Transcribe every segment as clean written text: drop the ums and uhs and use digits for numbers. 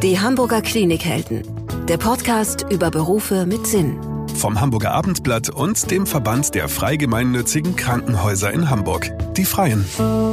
Die Hamburger Klinikhelden, der Podcast über Berufe mit Sinn. Vom Hamburger Abendblatt und dem Verband der freigemeinnützigen Krankenhäuser in Hamburg, die Freien.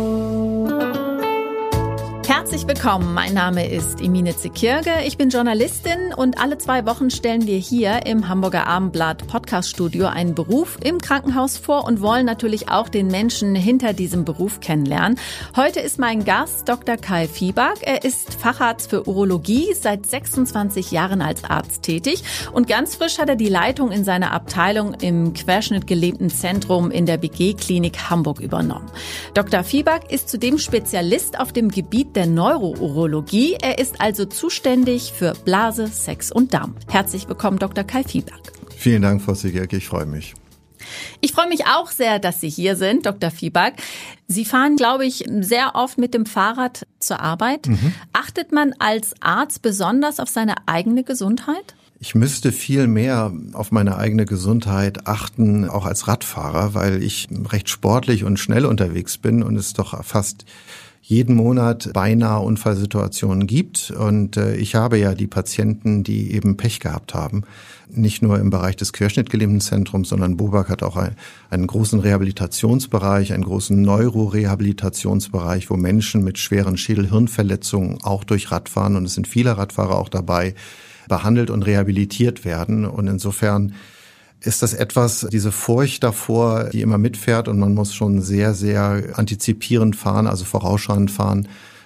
Herzlich willkommen, mein Name ist Emine Zekirge, ich bin Journalistin und alle 2 Wochen stellen wir hier im Hamburger Abendblatt Podcaststudio einen Beruf im Krankenhaus vor und wollen natürlich auch den Menschen hinter diesem Beruf kennenlernen. Heute ist mein Gast Dr. Kai Fiebak. Er ist Facharzt für Urologie, seit 26 Jahren als Arzt tätig und ganz frisch hat er die Leitung in seiner Abteilung im querschnittgelähmten Zentrum in der BG-Klinik Hamburg übernommen. Dr. Fiebak ist zudem Spezialist auf dem Gebiet der Neurourologie. Er ist also zuständig für Blase, Sex und Darm. Herzlich willkommen, Dr. Kai Fiebak. Vielen Dank, Frau Zekirge, ich freue mich. Ich freue mich auch sehr, dass Sie hier sind, Dr. Fiebak. Sie fahren, glaube ich, sehr oft mit dem Fahrrad zur Arbeit. Achtet man als Arzt besonders auf seine eigene Gesundheit? Ich müsste viel mehr auf meine eigene Gesundheit achten, auch als Radfahrer, weil ich recht sportlich und schnell unterwegs bin und es doch fast jeden Monat beinahe Unfallsituationen gibt. Und ich habe ja die Patienten, die eben Pech gehabt haben. Nicht nur im Bereich des querschnittgelähmten Zentrums, sondern BOBAG hat auch einen großen Rehabilitationsbereich, einen großen Neurorehabilitationsbereich, wo Menschen mit schweren Schädel-Hirnverletzungen auch durch Radfahren, und es sind viele Radfahrer auch dabei, behandelt und rehabilitiert werden. Und insofern ist das etwas, diese Furcht davor, die immer mitfährt, und man muss schon sehr, sehr antizipierend fahren, also vorausschauend fahren,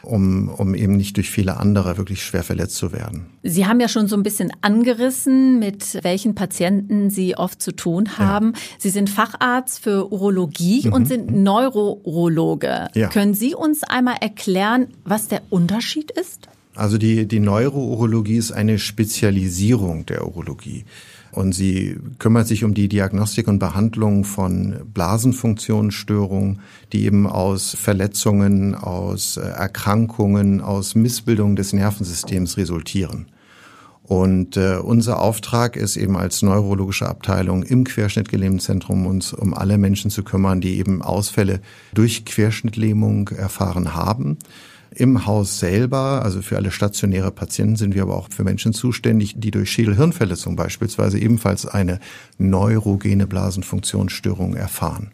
um eben nicht durch viele andere wirklich schwer verletzt zu werden. Sie haben ja schon so ein bisschen angerissen, mit welchen Patienten Sie oft zu tun haben. Ja. Sie sind Facharzt für Urologie und sind Neururologe. Ja. Können Sie uns einmal erklären, was der Unterschied ist? Also die Neurourologie ist eine Spezialisierung der Urologie. Und sie kümmert sich um die Diagnostik und Behandlung von Blasenfunktionsstörungen, die eben aus Verletzungen, aus Erkrankungen, aus Missbildung des Nervensystems resultieren. Und unser Auftrag ist eben als neurologische Abteilung im querschnittgelähmten Zentrum, uns um alle Menschen zu kümmern, die eben Ausfälle durch Querschnittlähmung erfahren haben. Im Haus selber, also für alle stationäre Patienten, sind wir aber auch für Menschen zuständig, die durch Schädel-Hirnverletzung beispielsweise ebenfalls eine neurogene Blasenfunktionsstörung erfahren.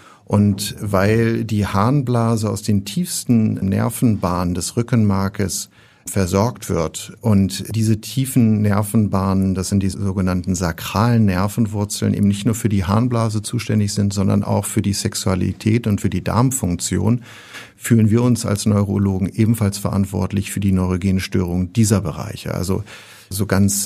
Und weil die Harnblase aus den tiefsten Nervenbahnen des Rückenmarkes versorgt wird und diese tiefen Nervenbahnen, das sind die sogenannten sakralen Nervenwurzeln, eben nicht nur für die Harnblase zuständig sind, sondern auch für die Sexualität und für die Darmfunktion, fühlen wir uns als Neurologen ebenfalls verantwortlich für die neurogene Störung dieser Bereiche. Also so ganz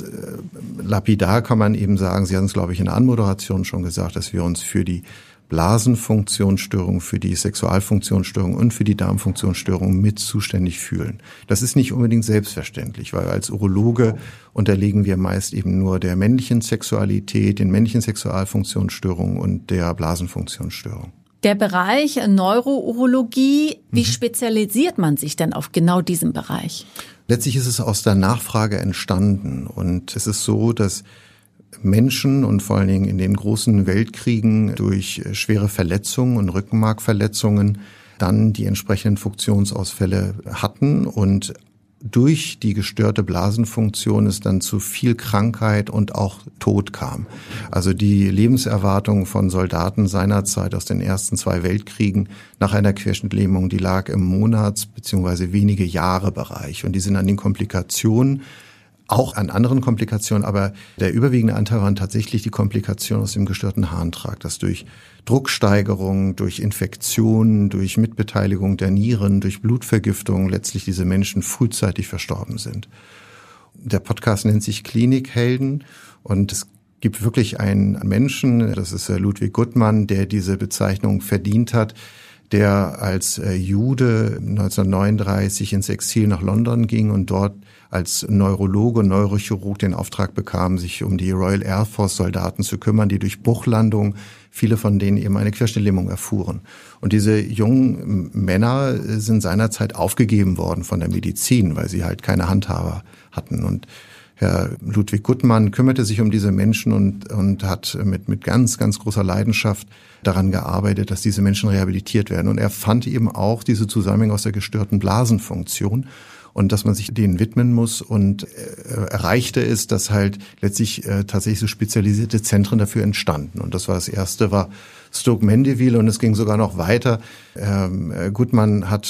lapidar kann man eben sagen, Sie hatten es, glaube ich, in der Anmoderation schon gesagt, dass wir uns für die Blasenfunktionsstörung, für die Sexualfunktionsstörung und für die Darmfunktionsstörung mit zuständig fühlen. Das ist nicht unbedingt selbstverständlich, weil als Urologe unterliegen wir meist eben nur der männlichen Sexualität, den männlichen Sexualfunktionsstörungen und der Blasenfunktionsstörung. Der Bereich Neurourologie, wie spezialisiert man sich denn auf genau diesem Bereich? Letztlich ist es aus der Nachfrage entstanden und es ist so, dass Menschen und vor allen Dingen in den großen Weltkriegen durch schwere Verletzungen und Rückenmarkverletzungen dann die entsprechenden Funktionsausfälle hatten und durch die gestörte Blasenfunktion es dann zu viel Krankheit und auch Tod kam. Also die Lebenserwartung von Soldaten seinerzeit aus den ersten 2 Weltkriegen nach einer Querschnittlähmung, die lag im Monats- bzw. wenige Jahre Bereich. Und die sind an den Komplikationen, auch an anderen Komplikationen, aber der überwiegende Anteil waren tatsächlich die Komplikationen aus dem gestörten Harntrakt, das durch Drucksteigerung, durch Infektionen, durch Mitbeteiligung der Nieren, durch Blutvergiftung letztlich diese Menschen frühzeitig verstorben sind. Der Podcast nennt sich Klinikhelden und es gibt wirklich einen Menschen, das ist Ludwig Guttmann, der diese Bezeichnung verdient hat, der als Jude 1939 ins Exil nach London ging und dort als Neurologe und Neurochirurg den Auftrag bekam, sich um die Royal Air Force Soldaten zu kümmern, die durch Bruchlandung, viele von denen eben eine Querschnittlähmung erfuhren. Und diese jungen Männer sind seinerzeit aufgegeben worden von der Medizin, weil sie halt keine Handhaber hatten. Und Herr Ludwig Guttmann kümmerte sich um diese Menschen und hat mit ganz, ganz großer Leidenschaft daran gearbeitet, dass diese Menschen rehabilitiert werden. Und er fand eben auch diese Zusammenhänge aus der gestörten Blasenfunktion und dass man sich denen widmen muss und erreichte es, dass halt letztlich tatsächlich so spezialisierte Zentren dafür entstanden. Und das war das erste, war Stoke Mandeville, und es ging sogar noch weiter. Goodman hat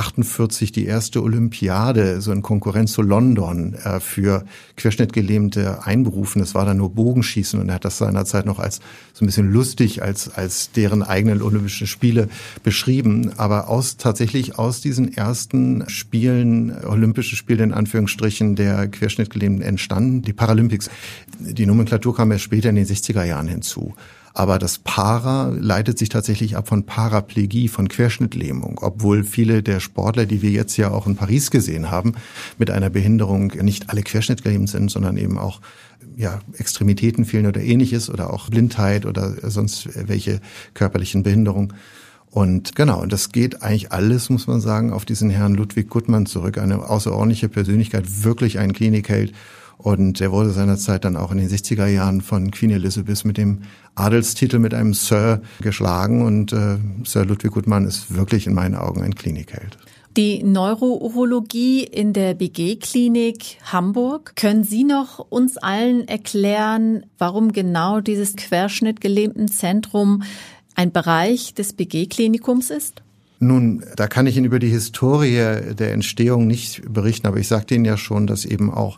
1948 die erste Olympiade, so in Konkurrenz zu London, für Querschnittgelähmte einberufen. Das war dann nur Bogenschießen, und er hat das seinerzeit noch als so ein bisschen lustig als deren eigenen Olympischen Spiele beschrieben. Aber tatsächlich aus diesen ersten Spielen, Olympische Spiele in Anführungsstrichen, der Querschnittgelähmten entstanden. Die Paralympics, die Nomenklatur kam erst später in den 60er Jahren hinzu. Aber das Para leitet sich tatsächlich ab von Paraplegie, von Querschnittlähmung, obwohl viele der Sportler, die wir jetzt ja auch in Paris gesehen haben, mit einer Behinderung nicht alle querschnittgelähmt sind, sondern eben auch Extremitäten fehlen oder ähnliches oder auch Blindheit oder sonst welche körperlichen Behinderungen. Und genau, und das geht eigentlich alles, muss man sagen, auf diesen Herrn Ludwig Goodman zurück, eine außerordentliche Persönlichkeit, wirklich ein Klinikheld. Und er wurde seinerzeit dann auch in den 60er Jahren von Queen Elizabeth mit dem Adelstitel mit einem Sir geschlagen. Und Sir Ludwig Goodman ist wirklich in meinen Augen ein Klinikheld. Die Neurourologie in der BG-Klinik Hamburg. Können Sie noch uns allen erklären, warum genau dieses Querschnittgelähmtenzentrum ein Bereich des BG-Klinikums ist? Nun, da kann ich Ihnen über die Historie der Entstehung nicht berichten, aber ich sagte Ihnen ja schon, dass eben auch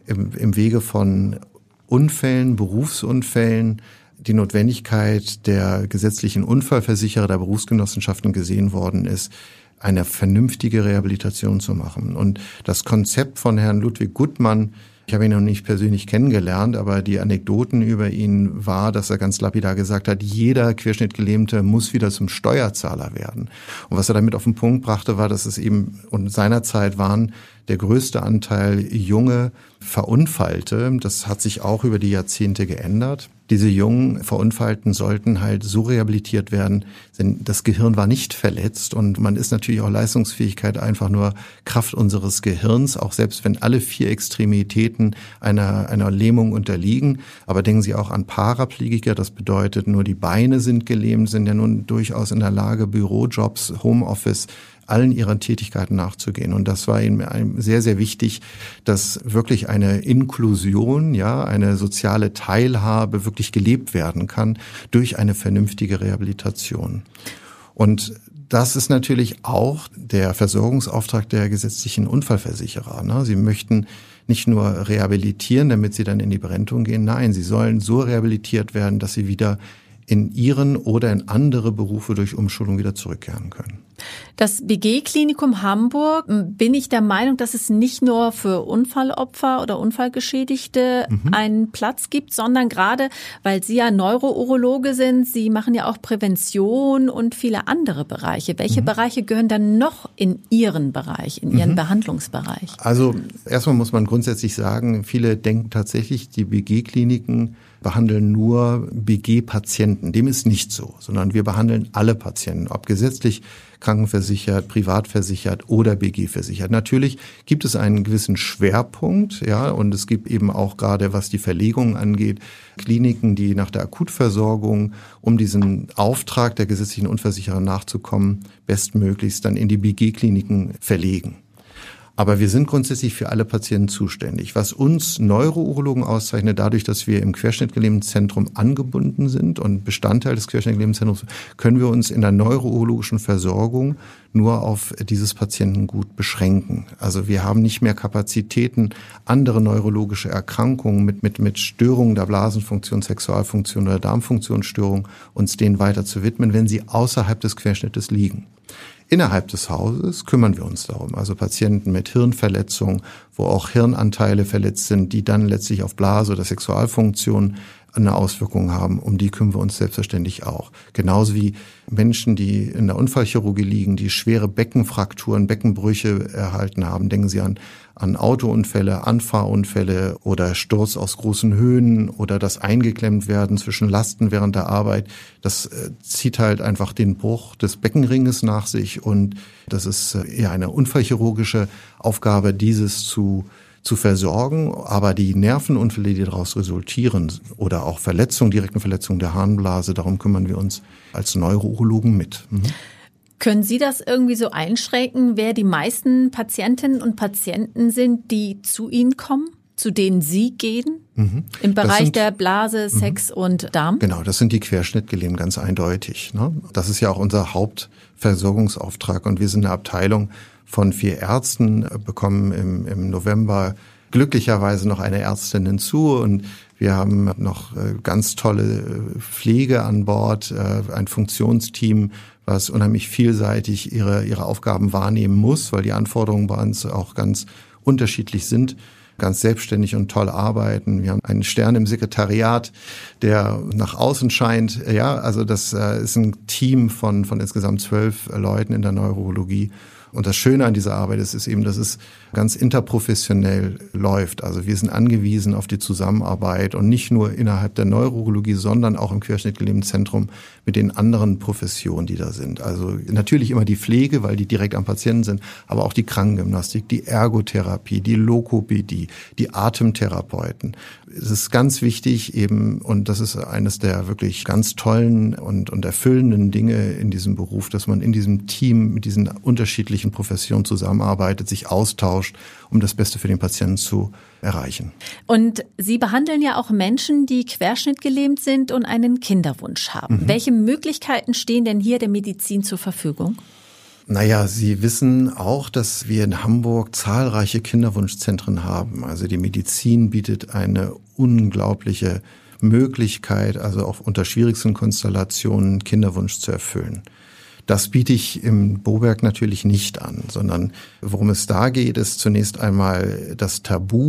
im Wege von Unfällen, Berufsunfällen, die Notwendigkeit der gesetzlichen Unfallversicherer der Berufsgenossenschaften gesehen worden ist, eine vernünftige Rehabilitation zu machen. Und das Konzept von Herrn Ludwig Goodman, ich habe ihn noch nicht persönlich kennengelernt, aber die Anekdoten über ihn war, dass er ganz lapidar gesagt hat, jeder Querschnittgelähmte muss wieder zum Steuerzahler werden. Und was er damit auf den Punkt brachte, war, dass es eben, und seinerzeit waren der größte Anteil junge Verunfallte. Das hat sich auch über die Jahrzehnte geändert. Diese jungen Verunfallten sollten halt so rehabilitiert werden, denn das Gehirn war nicht verletzt, und man ist natürlich auch Leistungsfähigkeit einfach nur Kraft unseres Gehirns, auch selbst wenn alle 4 Extremitäten einer Lähmung unterliegen. Aber denken Sie auch an Paraplegiker, das bedeutet, nur die Beine sind gelähmt, sind ja nun durchaus in der Lage, Bürojobs, Homeoffice, allen ihren Tätigkeiten nachzugehen. Und das war ihm sehr, sehr wichtig, dass wirklich eine Inklusion, eine soziale Teilhabe wirklich gelebt werden kann durch eine vernünftige Rehabilitation. Und das ist natürlich auch der Versorgungsauftrag der gesetzlichen Unfallversicherer. Sie möchten nicht nur rehabilitieren, damit sie dann in die Berentung gehen. Nein, sie sollen so rehabilitiert werden, dass sie wieder in ihren oder in andere Berufe durch Umschulung wieder zurückkehren können. Das BG-Klinikum Hamburg, bin ich der Meinung, dass es nicht nur für Unfallopfer oder Unfallgeschädigte einen Platz gibt, sondern gerade, weil Sie ja Neurourologe sind, Sie machen ja auch Prävention und viele andere Bereiche. Welche Bereiche gehören dann noch in Ihren Bereich, in Ihren Behandlungsbereich? Also erstmal muss man grundsätzlich sagen, viele denken tatsächlich, die BG-Kliniken behandeln nur BG-Patienten. Dem ist nicht so, sondern wir behandeln alle Patienten, ob gesetzlich krankenversichert, privatversichert oder BG-versichert. Natürlich gibt es einen gewissen Schwerpunkt, und es gibt eben auch gerade, was die Verlegung angeht, Kliniken, die nach der Akutversorgung, um diesen Auftrag der gesetzlichen Unversicherer nachzukommen, bestmöglichst dann in die BG-Kliniken verlegen. Aber wir sind grundsätzlich für alle Patienten zuständig. Was uns Neurourologen auszeichnet, dadurch, dass wir im Querschnittgelähmtenzentrum angebunden sind und Bestandteil des Querschnittgelähmtenzentrums, können wir uns in der neurourologischen Versorgung nur auf dieses Patientengut beschränken. Also wir haben nicht mehr Kapazitäten, andere neurologische Erkrankungen mit Störungen der Blasenfunktion, Sexualfunktion oder Darmfunktionsstörungen uns denen weiter zu widmen, wenn sie außerhalb des Querschnittes liegen. Innerhalb des Hauses kümmern wir uns darum, also Patienten mit Hirnverletzungen, wo auch Hirnanteile verletzt sind, die dann letztlich auf Blase oder Sexualfunktion eine Auswirkung haben, um die kümmern wir uns selbstverständlich auch. Genauso wie Menschen, die in der Unfallchirurgie liegen, die schwere Beckenfrakturen, Beckenbrüche erhalten haben. Denken Sie an Autounfälle, Anfahrunfälle oder Sturz aus großen Höhen oder das eingeklemmt werden zwischen Lasten während der Arbeit. Das zieht halt einfach den Bruch des Beckenringes nach sich, und das ist eher eine unfallchirurgische Aufgabe, dieses zu versorgen, aber die Nervenunfälle, die daraus resultieren, oder auch Verletzungen, direkten Verletzungen der Harnblase, darum kümmern wir uns als Neurourologen mit. Können Sie das irgendwie so einschränken, wer die meisten Patientinnen und Patienten sind, die zu Ihnen kommen, zu denen Sie gehen? Im Bereich der Blase, Sex und Darm? Genau, das sind die Querschnittgelähmten ganz eindeutig. Ne? Das ist ja auch unser Hauptversorgungsauftrag und wir sind eine Abteilung von 4 Ärzten, bekommen im November glücklicherweise noch eine Ärztin hinzu und wir haben noch ganz tolle Pflege an Bord, ein Funktionsteam, was unheimlich vielseitig ihre Aufgaben wahrnehmen muss, weil die Anforderungen bei uns auch ganz unterschiedlich sind, ganz selbstständig und toll arbeiten. Wir haben einen Stern im Sekretariat, der nach außen scheint. Ja, also das ist ein Team von insgesamt 12 Leuten in der Neurologie. Und das Schöne an dieser Arbeit ist eben, dass es ganz interprofessionell läuft. Also wir sind angewiesen auf die Zusammenarbeit und nicht nur innerhalb der Neurologie, sondern auch im Querschnittgelähmtenzentrum mit den anderen Professionen, die da sind. Also natürlich immer die Pflege, weil die direkt am Patienten sind, aber auch die Krankengymnastik, die Ergotherapie, die Lokopädie, die Atemtherapeuten. Es ist ganz wichtig eben, und das ist eines der wirklich ganz tollen und erfüllenden Dinge in diesem Beruf, dass man in diesem Team mit diesen unterschiedlichen Professionen zusammenarbeitet, sich austauscht, um das Beste für den Patienten zu erreichen. Und Sie behandeln ja auch Menschen, die querschnittgelähmt sind und einen Kinderwunsch haben. Welche Möglichkeiten stehen denn hier der Medizin zur Verfügung? Naja, Sie wissen auch, dass wir in Hamburg zahlreiche Kinderwunschzentren haben. Also die Medizin bietet eine unglaubliche Möglichkeit, also auch unter schwierigsten Konstellationen Kinderwunsch zu erfüllen. Das biete ich im Boberg natürlich nicht an, sondern worum es da geht, ist zunächst einmal das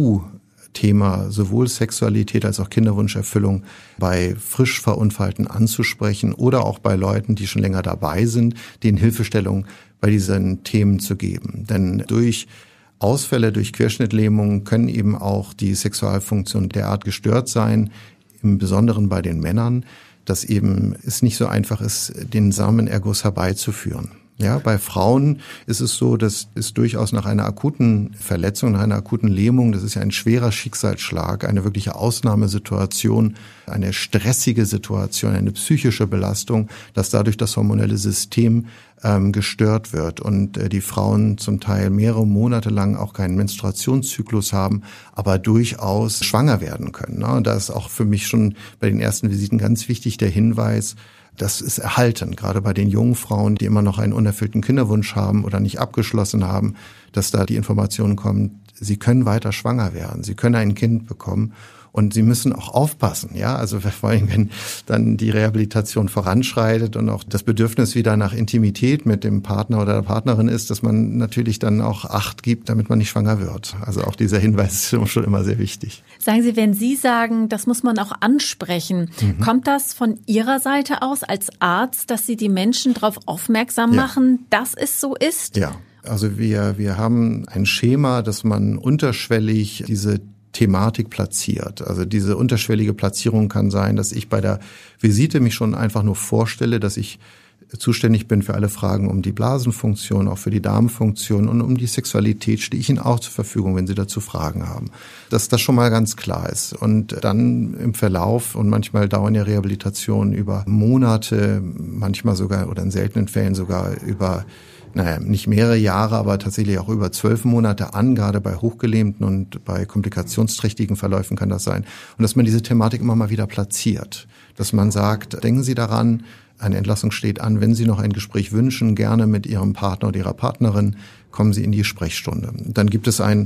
Tabuthema sowohl Sexualität als auch Kinderwunscherfüllung bei frisch Verunfallten anzusprechen oder auch bei Leuten, die schon länger dabei sind, denen Hilfestellung bei diesen Themen zu geben. Denn durch Ausfälle, durch Querschnittlähmungen können eben auch die Sexualfunktionen derart gestört sein, im Besonderen bei den Männern, dass eben es nicht so einfach ist, den Samenerguss herbeizuführen. Ja, bei Frauen ist es so, dass es durchaus nach einer akuten Verletzung, nach einer akuten Lähmung, das ist ja ein schwerer Schicksalsschlag, eine wirkliche Ausnahmesituation, eine stressige Situation, eine psychische Belastung, dass dadurch das hormonelle System gestört wird und die Frauen zum Teil mehrere Monate lang auch keinen Menstruationszyklus haben, aber durchaus schwanger werden können. Ne? Und da ist auch für mich schon bei den ersten Visiten ganz wichtig der Hinweis, das ist erhalten, gerade bei den jungen Frauen, die immer noch einen unerfüllten Kinderwunsch haben oder nicht abgeschlossen haben, dass da die Information kommt, sie können weiter schwanger werden, sie können ein Kind bekommen. Und sie müssen auch aufpassen, ja, also vor allem, wenn dann die Rehabilitation voranschreitet und auch das Bedürfnis wieder nach Intimität mit dem Partner oder der Partnerin ist, dass man natürlich dann auch Acht gibt, damit man nicht schwanger wird. Also auch dieser Hinweis ist schon immer sehr wichtig. Sagen Sie, wenn Sie sagen, das muss man auch ansprechen, kommt das von Ihrer Seite aus als Arzt, dass Sie die Menschen darauf aufmerksam machen, dass es so ist? Ja, also wir haben ein Schema, dass man unterschwellig diese Thematik platziert. Also diese unterschwellige Platzierung kann sein, dass ich bei der Visite mich schon einfach nur vorstelle, dass ich zuständig bin für alle Fragen um die Blasenfunktion, auch für die Darmfunktion und um die Sexualität stehe ich Ihnen auch zur Verfügung, wenn Sie dazu Fragen haben. Dass das schon mal ganz klar ist. Und dann im Verlauf, und manchmal dauern ja Rehabilitationen über Monate, manchmal sogar oder in seltenen Fällen sogar über nicht mehrere Jahre, aber tatsächlich auch über 12 Monate an, gerade bei hochgelähmten und bei komplikationsträchtigen Verläufen kann das sein. Und dass man diese Thematik immer mal wieder platziert. Dass man sagt, denken Sie daran, eine Entlassung steht an, wenn Sie noch ein Gespräch wünschen, gerne mit Ihrem Partner oder Ihrer Partnerin, kommen Sie in die Sprechstunde. Dann gibt es einen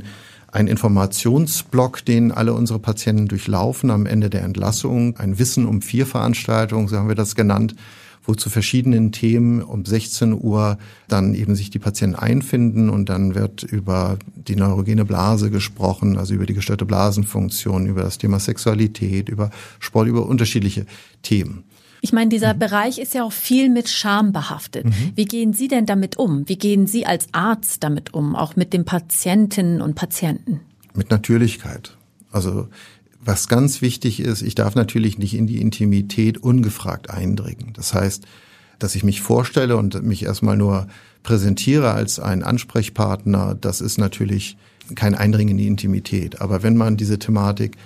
Informationsblock, den alle unsere Patienten durchlaufen am Ende der Entlassung. Ein Wissen um 4 Veranstaltungen, so haben wir das genannt, wo zu verschiedenen Themen um 16 Uhr dann eben sich die Patienten einfinden und dann wird über die neurogene Blase gesprochen, also über die gestörte Blasenfunktion, über das Thema Sexualität, über Sport, über unterschiedliche Themen. Ich meine, dieser Bereich ist ja auch viel mit Scham behaftet. Wie gehen Sie denn damit um? Wie gehen Sie als Arzt damit um, auch mit den Patientinnen und Patienten? Mit Natürlichkeit. Also was ganz wichtig ist, ich darf natürlich nicht in die Intimität ungefragt eindringen. Das heißt, dass ich mich vorstelle und mich erstmal nur präsentiere als ein Ansprechpartner, das ist natürlich kein Eindringen in die Intimität. Aber wenn man diese Thematik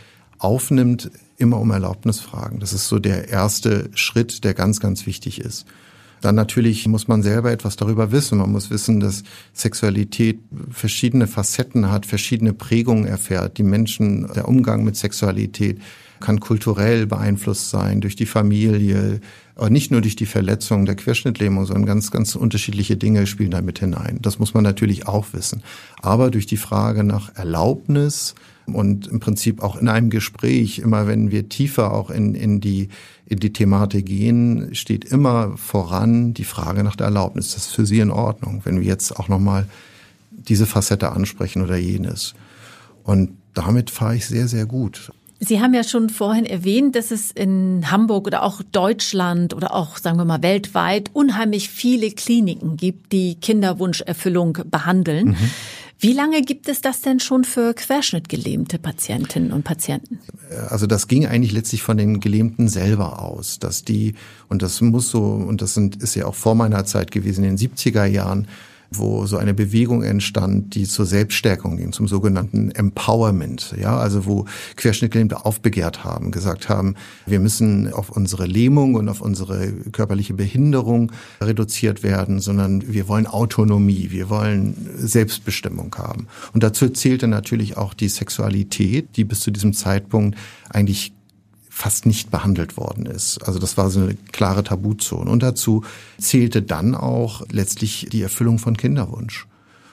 aufnimmt, immer um Erlaubnis fragen. Das ist so der erste Schritt, der ganz, ganz wichtig ist. Dann natürlich muss man selber etwas darüber wissen. Man muss wissen, dass Sexualität verschiedene Facetten hat, verschiedene Prägungen erfährt. Die Menschen, der Umgang mit Sexualität kann kulturell beeinflusst sein durch die Familie, aber nicht nur durch die Verletzung der Querschnittlähmung, sondern ganz, ganz unterschiedliche Dinge spielen da mit hinein. Das muss man natürlich auch wissen. Aber durch die Frage nach Erlaubnis und im Prinzip auch in einem Gespräch, immer wenn wir tiefer auch in die Thematik gehen, steht immer voran die Frage nach der Erlaubnis. Das ist für Sie in Ordnung, wenn wir jetzt auch nochmal diese Facette ansprechen oder jenes. Und damit fahre ich sehr, sehr gut. Sie haben ja schon vorhin erwähnt, dass es in Hamburg oder auch Deutschland oder auch, sagen wir mal, weltweit unheimlich viele Kliniken gibt, die Kinderwunscherfüllung behandeln. Mhm. Wie lange gibt es das denn schon für querschnittgelähmte Patientinnen und Patienten? Also das ging eigentlich letztlich von den Gelähmten selber aus, dass die, und das muss so, und das ist ja auch vor meiner Zeit gewesen, in den 70er Jahren, wo so eine Bewegung entstand, die zur Selbststärkung ging, zum sogenannten Empowerment, ja, also wo Querschnittgelähmte aufbegehrt haben, gesagt haben, wir müssen auf unsere Lähmung und auf unsere körperliche Behinderung reduziert werden, sondern wir wollen Autonomie, wir wollen Selbstbestimmung haben. Und dazu zählte natürlich auch die Sexualität, die bis zu diesem Zeitpunkt eigentlich fast nicht behandelt worden ist. Also das war so eine klare Tabuzone. Und dazu zählte dann auch letztlich die Erfüllung von Kinderwunsch.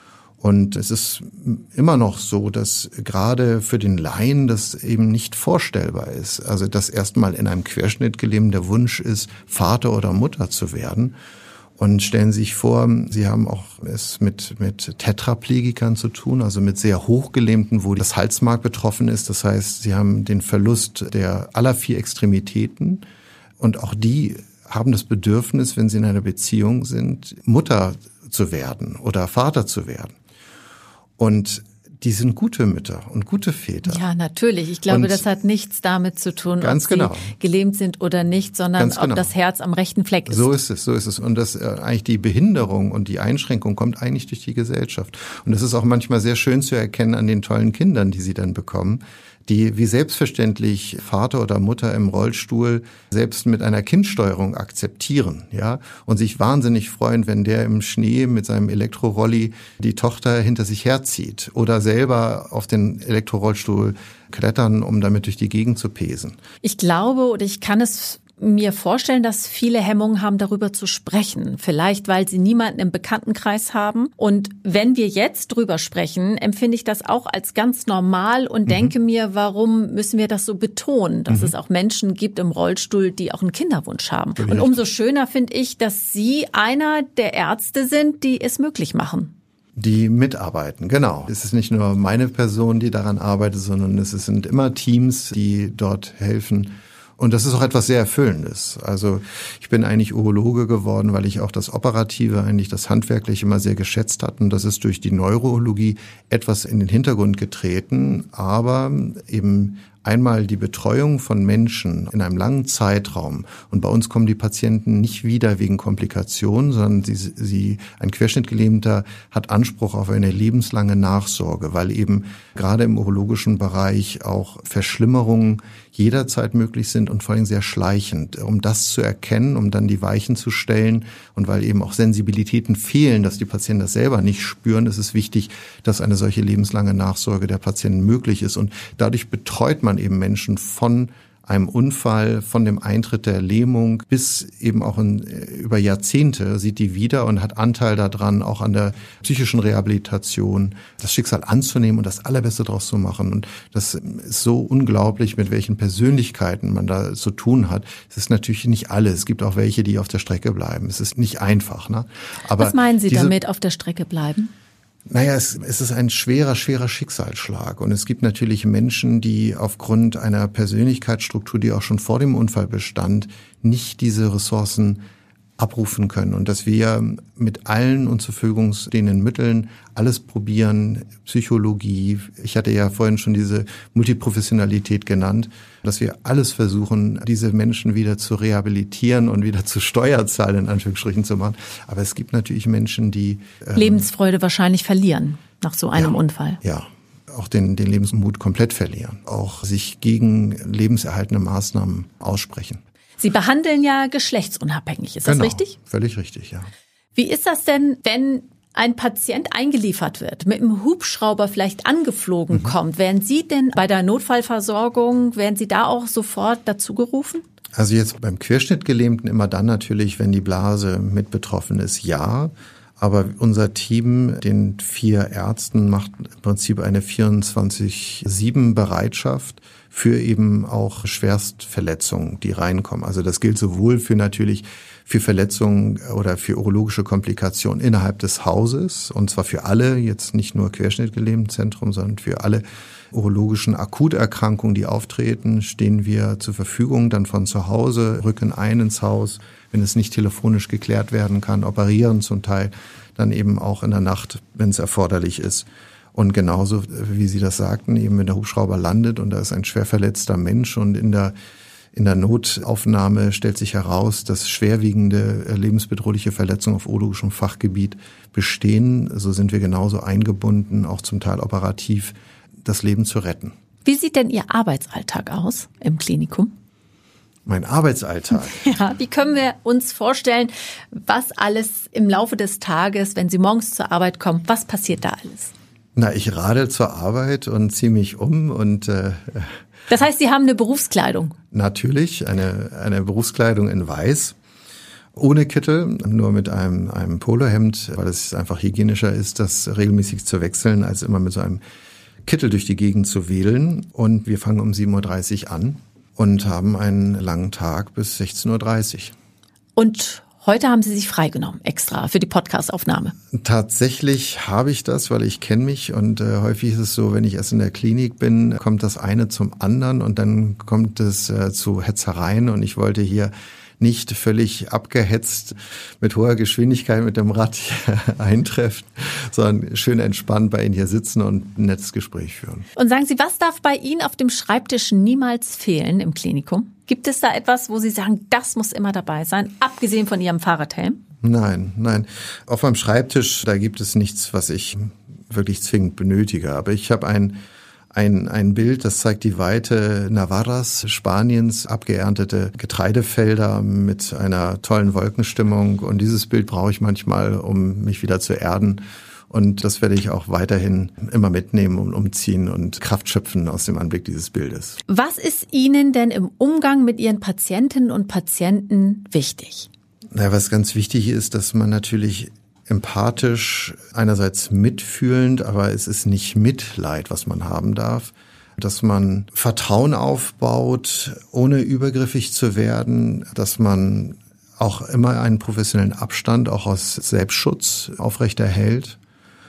Und es ist immer noch so, dass gerade für den Laien das eben nicht vorstellbar ist. Also dass erstmal in einem Querschnittgelähmten der Wunsch ist, Vater oder Mutter zu werden. Und stellen Sie sich vor, Sie haben auch es mit Tetraplegikern zu tun, also mit sehr hochgelähmten, wo das Halsmark betroffen ist. Das heißt, Sie haben den Verlust der aller 4 Extremitäten. Und auch die haben das Bedürfnis, wenn sie in einer Beziehung sind, Mutter zu werden oder Vater zu werden. Und die sind gute Mütter und gute Väter. Ja, natürlich. Ich glaube, das hat nichts damit zu tun, ob sie gelähmt sind oder nicht, sondern ob das Herz am rechten Fleck ist. So ist es. Und das eigentlich die Behinderung und die Einschränkung kommt eigentlich durch die Gesellschaft. Und das ist auch manchmal sehr schön zu erkennen an den tollen Kindern, die sie dann bekommen, die wie selbstverständlich Vater oder Mutter im Rollstuhl selbst mit einer Kindsteuerung akzeptieren, ja, und sich wahnsinnig freuen, wenn der im Schnee mit seinem Elektrorolli die Tochter hinter sich herzieht oder selber auf den Elektrorollstuhl klettern, um damit durch die Gegend zu pesen. Ich glaube oder ich kann es mir vorstellen, dass viele Hemmungen haben, darüber zu sprechen. Vielleicht, weil sie niemanden im Bekanntenkreis haben. Und wenn wir jetzt drüber sprechen, empfinde ich das auch als ganz normal und denke mir, warum müssen wir das so betonen, dass es auch Menschen gibt im Rollstuhl, die auch einen Kinderwunsch haben. Und umso schöner finde ich, dass Sie einer der Ärzte sind, die es möglich machen. Die mitarbeiten, genau. Es ist nicht nur meine Person, die daran arbeitet, sondern es sind immer Teams, die dort helfen. Und das ist auch etwas sehr Erfüllendes. Also ich bin eigentlich Urologe geworden, weil ich auch das Operative, eigentlich das Handwerkliche immer sehr geschätzt hatte. Und das ist durch die Neurologie etwas in den Hintergrund getreten. Aber eben einmal die Betreuung von Menschen in einem langen Zeitraum. Und bei uns kommen die Patienten nicht wieder wegen Komplikationen, sondern ein Querschnittgelähmter hat Anspruch auf eine lebenslange Nachsorge, weil eben gerade im urologischen Bereich auch Verschlimmerungen jederzeit möglich sind und vor allem sehr schleichend. Um das zu erkennen, um dann die Weichen zu stellen und weil eben auch Sensibilitäten fehlen, dass die Patienten das selber nicht spüren, ist es wichtig, dass eine solche lebenslange Nachsorge der Patienten möglich ist. Und dadurch betreut man eben Menschen von einem Unfall, von dem Eintritt der Lähmung bis eben auch über Jahrzehnte, sieht die wieder und hat Anteil daran, auch an der psychischen Rehabilitation, das Schicksal anzunehmen und das Allerbeste draus zu machen. Und das ist so unglaublich, mit welchen Persönlichkeiten man da zu tun hat. Es ist natürlich nicht alle. Es gibt auch welche, die auf der Strecke bleiben. Es ist nicht einfach, ne? Aber was meinen Sie damit, auf der Strecke bleiben? Naja, es ist ein schwerer Schicksalsschlag. Und es gibt natürlich Menschen, die aufgrund einer Persönlichkeitsstruktur, die auch schon vor dem Unfall bestand, nicht diese Ressourcen abrufen können. Und dass wir mit allen uns zur Verfügung stehenden Mitteln alles probieren, Psychologie, ich hatte ja vorhin schon diese Multiprofessionalität genannt, dass wir alles versuchen, diese Menschen wieder zu rehabilitieren und wieder zu Steuerzahlen in Anführungsstrichen zu machen. Aber es gibt natürlich Menschen, die Lebensfreude wahrscheinlich verlieren nach so einem Unfall. Ja. Auch den Lebensmut komplett verlieren, auch sich gegen lebenserhaltende Maßnahmen aussprechen. Sie behandeln ja geschlechtsunabhängig, ist das richtig? Völlig richtig, ja. Wie ist das denn, wenn ein Patient eingeliefert wird, mit einem Hubschrauber vielleicht angeflogen kommt? Werden Sie denn bei der Notfallversorgung, werden Sie da auch sofort dazu gerufen? Also jetzt beim Querschnittgelähmten immer dann natürlich, wenn die Blase mit betroffen ist, ja. Aber unser Team, den 4 Ärzten, macht im Prinzip eine 24/7 Bereitschaft für eben auch Schwerstverletzungen, die reinkommen. Also das gilt sowohl für Verletzungen oder für urologische Komplikationen innerhalb des Hauses, und zwar für alle, jetzt nicht nur Querschnittgelähmtenzentrum, sondern für alle urologischen Akuterkrankungen, die auftreten, stehen wir zur Verfügung, dann von zu Hause, rücken ein ins Haus, wenn es nicht telefonisch geklärt werden kann, operieren zum Teil, dann eben auch in der Nacht, wenn es erforderlich ist. Und genauso, wie Sie das sagten, eben wenn der Hubschrauber landet und da ist ein schwer verletzter Mensch und in der Notaufnahme stellt sich heraus, dass schwerwiegende lebensbedrohliche Verletzungen auf urologischem Fachgebiet bestehen, so sind wir genauso eingebunden, auch zum Teil operativ, das Leben zu retten. Wie sieht denn Ihr Arbeitsalltag aus im Klinikum? Mein Arbeitsalltag? Ja, wie können wir uns vorstellen, was alles im Laufe des Tages, wenn Sie morgens zur Arbeit kommen, was passiert da alles? Na, ich radel zur Arbeit und ziehe mich um und Das heißt, Sie haben eine Berufskleidung? Natürlich, eine Berufskleidung in Weiß, ohne Kittel, nur mit einem Polohemd, weil es einfach hygienischer ist, das regelmäßig zu wechseln, als immer mit so einem Kittel durch die Gegend zu wählen. Und wir fangen um 7:30 Uhr an und haben einen langen Tag bis 16:30 Uhr. Und heute haben Sie sich freigenommen, extra für die Podcastaufnahme. Tatsächlich habe ich das, weil ich kenne mich und häufig ist es so, wenn ich erst in der Klinik bin, kommt das eine zum anderen und dann kommt es zu Hetzereien und ich wollte hier nicht völlig abgehetzt mit hoher Geschwindigkeit mit dem Rad eintreffen, sondern schön entspannt bei Ihnen hier sitzen und ein nettes Gespräch führen. Und sagen Sie, was darf bei Ihnen auf dem Schreibtisch niemals fehlen im Klinikum? Gibt es da etwas, wo Sie sagen, das muss immer dabei sein, abgesehen von Ihrem Fahrradhelm? Nein. Auf meinem Schreibtisch, da gibt es nichts, was ich wirklich zwingend benötige. Aber ich habe ein Bild, das zeigt die Weite Navarras, Spaniens, abgeerntete Getreidefelder mit einer tollen Wolkenstimmung. Und dieses Bild brauche ich manchmal, um mich wieder zu erden. Und das werde ich auch weiterhin immer mitnehmen und umziehen und Kraft schöpfen aus dem Anblick dieses Bildes. Was ist Ihnen denn im Umgang mit Ihren Patientinnen und Patienten wichtig? Na, was ganz wichtig ist, dass man natürlich empathisch, einerseits mitfühlend, aber es ist nicht Mitleid, was man haben darf, dass man Vertrauen aufbaut, ohne übergriffig zu werden, dass man auch immer einen professionellen Abstand, auch aus Selbstschutz aufrechterhält.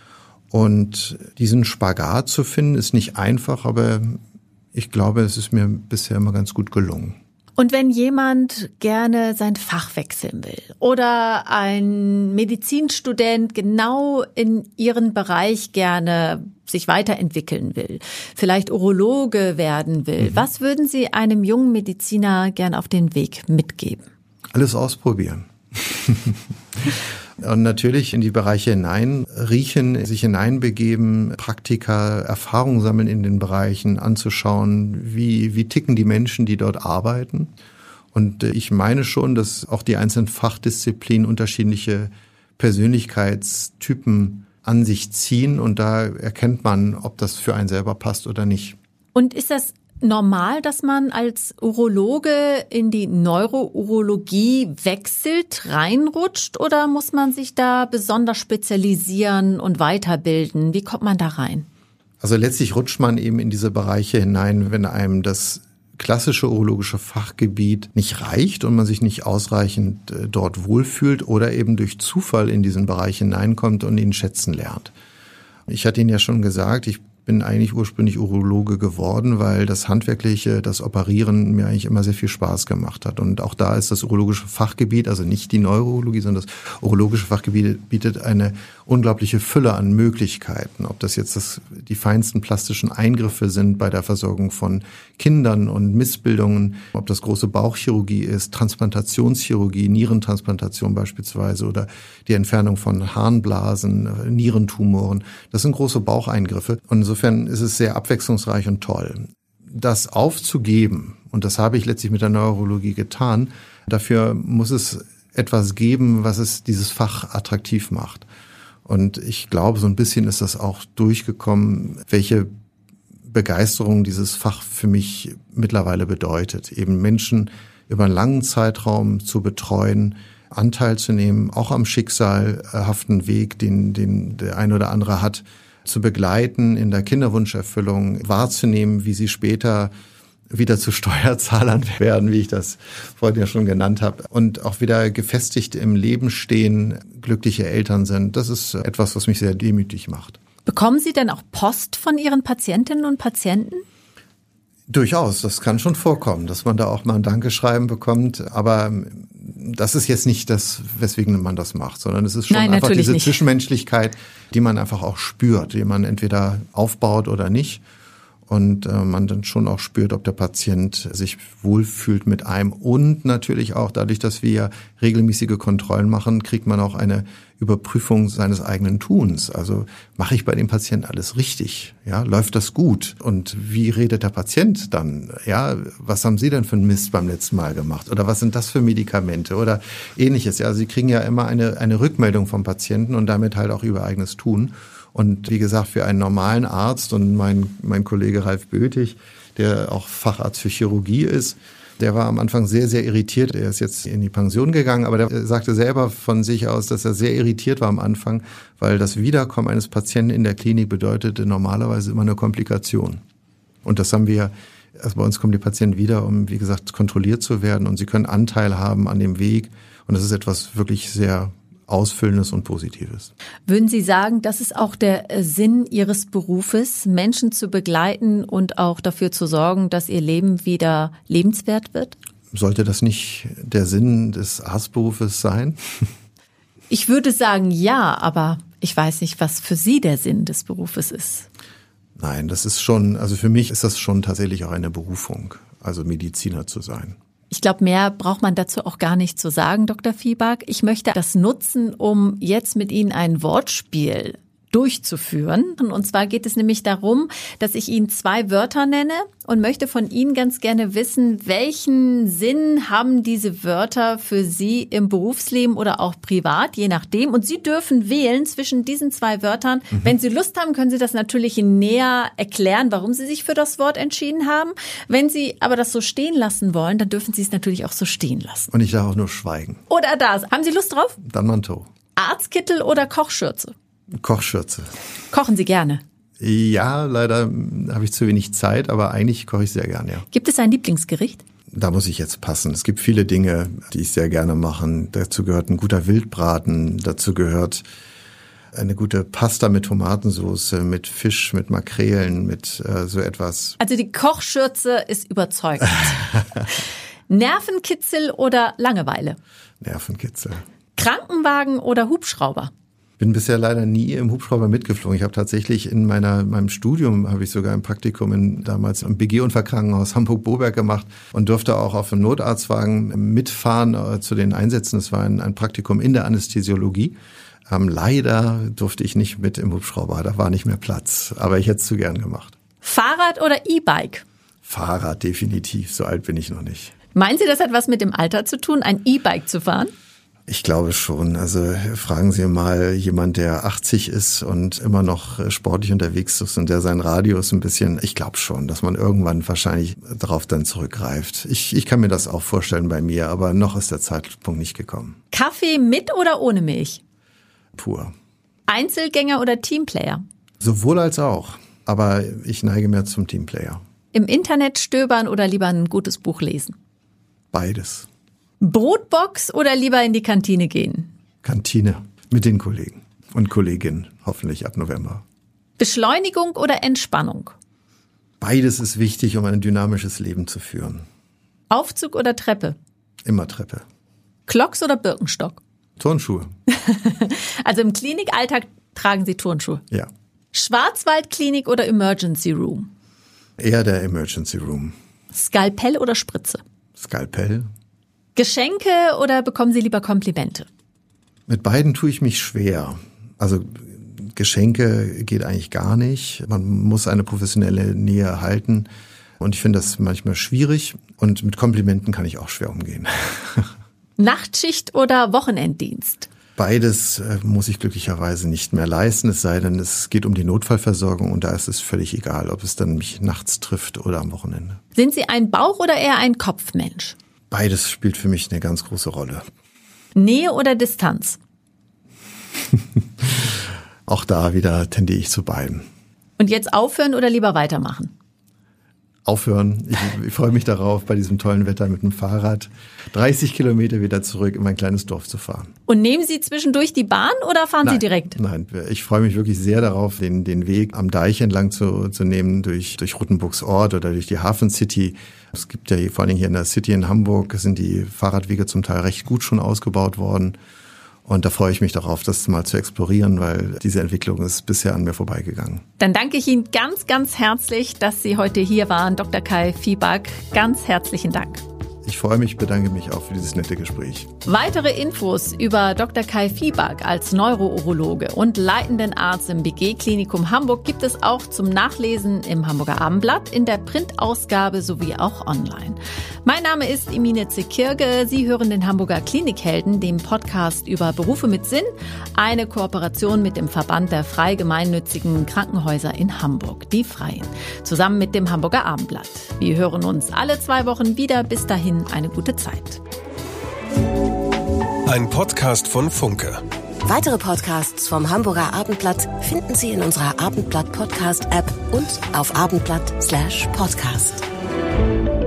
Und diesen Spagat zu finden, ist nicht einfach, aber ich glaube, es ist mir bisher immer ganz gut gelungen. Und wenn jemand gerne sein Fach wechseln will oder ein Medizinstudent genau in ihren Bereich gerne sich weiterentwickeln will, vielleicht Urologe werden will, was würden Sie einem jungen Mediziner gern auf den Weg mitgeben? Alles ausprobieren. Und natürlich in die Bereiche hineinriechen, sich hineinbegeben, Praktika, Erfahrung sammeln in den Bereichen, anzuschauen, wie ticken die Menschen, die dort arbeiten. Und ich meine schon, dass auch die einzelnen Fachdisziplinen unterschiedliche Persönlichkeitstypen an sich ziehen. Und da erkennt man, ob das für einen selber passt oder nicht. Und ist das normal, dass man als Urologe in die Neurourologie wechselt, reinrutscht, oder muss man sich da besonders spezialisieren und weiterbilden? Wie kommt man da rein? Also letztlich rutscht man eben in diese Bereiche hinein, wenn einem das klassische urologische Fachgebiet nicht reicht und man sich nicht ausreichend dort wohlfühlt oder eben durch Zufall in diesen Bereich hineinkommt und ihn schätzen lernt. Ich hatte Ihnen ja schon gesagt, ich bin eigentlich ursprünglich Urologe geworden, weil das Handwerkliche, das Operieren mir eigentlich immer sehr viel Spaß gemacht hat. Und auch da ist das urologische Fachgebiet, also nicht die Neurologie, sondern das urologische Fachgebiet bietet eine unglaubliche Fülle an Möglichkeiten. Ob das jetzt die feinsten plastischen Eingriffe sind bei der Versorgung von Kindern und Missbildungen, ob das große Bauchchirurgie ist, Transplantationschirurgie, Nierentransplantation beispielsweise oder die Entfernung von Harnblasen, Nierentumoren. Das sind große Baucheingriffe. Und insofern ist es sehr abwechslungsreich und toll. das aufzugeben, und das habe ich letztlich mit der Neurologie getan, dafür muss es etwas geben, was es dieses Fach attraktiv macht. Und ich glaube, so ein bisschen ist das auch durchgekommen, welche Begeisterung dieses Fach für mich mittlerweile bedeutet. Eben Menschen über einen langen Zeitraum zu betreuen, Anteil zu nehmen, auch am schicksalhaften Weg, den der ein oder andere hat, zu begleiten, in der Kinderwunscherfüllung wahrzunehmen, wie sie später wieder zu Steuerzahlern werden, wie ich das vorhin ja schon genannt habe, und auch wieder gefestigt im Leben stehen, glückliche Eltern sind. Das ist etwas, was mich sehr demütig macht. Bekommen Sie denn auch Post von Ihren Patientinnen und Patienten? Durchaus, das kann schon vorkommen, dass man da auch mal ein Dankeschreiben bekommt, aber das ist jetzt nicht das, weswegen man das macht, sondern es ist schon einfach diese Zwischenmenschlichkeit, die man einfach auch spürt, die man entweder aufbaut oder nicht. Und man dann schon auch spürt, ob der Patient sich wohlfühlt mit einem. Und natürlich auch dadurch, dass wir regelmäßige Kontrollen machen, kriegt man auch eine Überprüfung seines eigenen Tuns. Also mache ich bei dem Patienten alles richtig? Ja, läuft das gut? Und wie redet der Patient dann? Ja, was haben Sie denn für einen Mist beim letzten Mal gemacht? Oder was sind das für Medikamente? Oder ähnliches. Ja, Sie kriegen ja immer eine Rückmeldung vom Patienten und damit halt auch über eigenes Tun. Und wie gesagt, für einen normalen Arzt und mein Kollege Ralf Bötig, der auch Facharzt für Chirurgie ist, der war am Anfang sehr, sehr irritiert. Er ist jetzt in die Pension gegangen, aber der sagte selber von sich aus, dass er sehr irritiert war am Anfang, weil das Wiederkommen eines Patienten in der Klinik bedeutete normalerweise immer eine Komplikation. Und das haben wir, also bei uns kommen die Patienten wieder, um, wie gesagt, kontrolliert zu werden, und sie können Anteil haben an dem Weg. Und das ist etwas wirklich sehr Ausfüllendes und Positives. Würden Sie sagen, das ist auch der Sinn Ihres Berufes, Menschen zu begleiten und auch dafür zu sorgen, dass ihr Leben wieder lebenswert wird? Sollte das nicht der Sinn des Arztberufes sein? Ich würde sagen, ja, aber ich weiß nicht, was für Sie der Sinn des Berufes ist. Nein, das ist schon, also für mich ist das schon tatsächlich auch eine Berufung, also Mediziner zu sein. Ich glaube, mehr braucht man dazu auch gar nicht zu sagen, Dr. Viehbag. Ich möchte das nutzen, um jetzt mit Ihnen ein Wortspiel durchzuführen. Und zwar geht es nämlich darum, dass ich Ihnen 2 Wörter nenne und möchte von Ihnen ganz gerne wissen, welchen Sinn haben diese Wörter für Sie im Berufsleben oder auch privat, je nachdem. Und Sie dürfen wählen zwischen diesen 2 Wörtern. Wenn Sie Lust haben, können Sie das natürlich näher erklären, warum Sie sich für das Wort entschieden haben. Wenn Sie aber das so stehen lassen wollen, dann dürfen Sie es natürlich auch so stehen lassen. Und ich darf auch nur schweigen. Oder das. Haben Sie Lust drauf? Dann Manteau. Arztkittel oder Kochschürze? Kochschürze. Kochen Sie gerne? Ja, leider habe ich zu wenig Zeit, aber eigentlich koche ich sehr gerne, ja. Gibt es ein Lieblingsgericht? Da muss ich jetzt passen. Es gibt viele Dinge, die ich sehr gerne mache. Dazu gehört ein guter Wildbraten, dazu gehört eine gute Pasta mit Tomatensauce, mit Fisch, mit Makrelen, mit so etwas. Also die Kochschürze ist überzeugend. Nervenkitzel oder Langeweile? Nervenkitzel. Krankenwagen oder Hubschrauber? Bin bisher leider nie im Hubschrauber mitgeflogen. Ich habe tatsächlich in meinem Studium habe ich sogar ein Praktikum damals im BG-Unfallkrankenhaus Hamburg-Boberg gemacht und durfte auch auf einem Notarztwagen mitfahren zu den Einsätzen. Es war ein Praktikum in der Anästhesiologie. Leider durfte ich nicht mit im Hubschrauber, da war nicht mehr Platz. Aber ich hätte es zu gern gemacht. Fahrrad oder E-Bike? Fahrrad definitiv, so alt bin ich noch nicht. Meinen Sie, das hat was mit dem Alter zu tun, ein E-Bike zu fahren? Ich glaube schon. Also fragen Sie mal jemand, der 80 ist und immer noch sportlich unterwegs ist und der seinen Radius ein bisschen, ich glaube schon, dass man irgendwann wahrscheinlich darauf dann zurückgreift. Ich kann mir das auch vorstellen bei mir, aber noch ist der Zeitpunkt nicht gekommen. Kaffee mit oder ohne Milch? Pur. Einzelgänger oder Teamplayer? Sowohl als auch, aber ich neige mehr zum Teamplayer. Im Internet stöbern oder lieber ein gutes Buch lesen? Beides. Brotbox oder lieber in die Kantine gehen? Kantine mit den Kollegen und Kolleginnen, hoffentlich ab November. Beschleunigung oder Entspannung? Beides ist wichtig, um ein dynamisches Leben zu führen. Aufzug oder Treppe? Immer Treppe. Clocks oder Birkenstock? Turnschuhe. Also im Klinikalltag tragen Sie Turnschuhe? Ja. Schwarzwaldklinik oder Emergency Room? Eher der Emergency Room. Skalpell oder Spritze? Skalpell. Geschenke oder bekommen Sie lieber Komplimente? Mit beiden tue ich mich schwer. Also Geschenke geht eigentlich gar nicht. Man muss eine professionelle Nähe halten. Und ich finde das manchmal schwierig und mit Komplimenten kann ich auch schwer umgehen. Nachtschicht oder Wochenenddienst? Beides muss ich glücklicherweise nicht mehr leisten, es sei denn, es geht um die Notfallversorgung und da ist es völlig egal, ob es dann mich nachts trifft oder am Wochenende. Sind Sie ein Bauch- oder eher ein Kopfmensch? Beides spielt für mich eine ganz große Rolle. Nähe oder Distanz? Auch da wieder tendiere ich zu beiden. Und jetzt aufhören oder lieber weitermachen? Aufhören. Ich freue mich darauf, bei diesem tollen Wetter mit dem Fahrrad 30 Kilometer wieder zurück in mein kleines Dorf zu fahren. Und nehmen Sie zwischendurch die Bahn oder fahren Sie direkt? Nein, ich freue mich wirklich sehr darauf, den Weg am Deich entlang zu nehmen, durch Rothenburgs Ort oder durch die Hafen City. Es gibt ja vor allen Dingen hier in der City in Hamburg, sind die Fahrradwege zum Teil recht gut schon ausgebaut worden. Und da freue ich mich darauf, das mal zu explorieren, weil diese Entwicklung ist bisher an mir vorbeigegangen. Dann danke ich Ihnen ganz, ganz herzlich, dass Sie heute hier waren, Dr. Kai Fiebag. Ganz herzlichen Dank. Ich freue mich, bedanke mich auch für dieses nette Gespräch. Weitere Infos über Dr. Kai Fiebag als Neurourologe und leitenden Arzt im BG-Klinikum Hamburg gibt es auch zum Nachlesen im Hamburger Abendblatt, in der Printausgabe sowie auch online. Mein Name ist Emine Zekirge. Sie hören den Hamburger Klinikhelden, dem Podcast über Berufe mit Sinn, eine Kooperation mit dem Verband der frei gemeinnützigen Krankenhäuser in Hamburg, die Freien, zusammen mit dem Hamburger Abendblatt. Wir hören uns alle 2 Wochen wieder. Bis dahin eine gute Zeit. Ein Podcast von Funke. Weitere Podcasts vom Hamburger Abendblatt finden Sie in unserer Abendblatt Podcast App und auf abendblatt.com/podcast.